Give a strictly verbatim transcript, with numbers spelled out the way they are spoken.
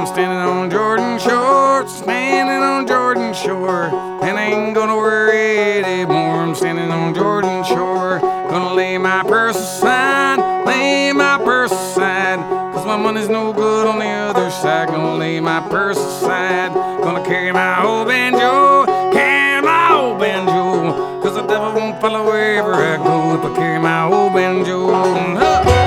I'm standing on Jordan Shore, standing on Jordan Shore, and I ain't gonna worry anymore. I'm standing on Jordan Shore, gonna lay my purse aside, lay my purse aside, cause my money's no good on the other side. Gonna lay my purse aside, gonna carry my old banjo, carry my old banjo, cause the devil won't follow wherever I go if I carry my old banjo.